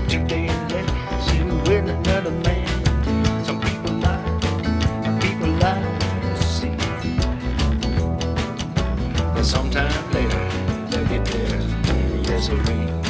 2 days later, she was with another man. Some people lie to see. But sometime later, they'll get their gasoline.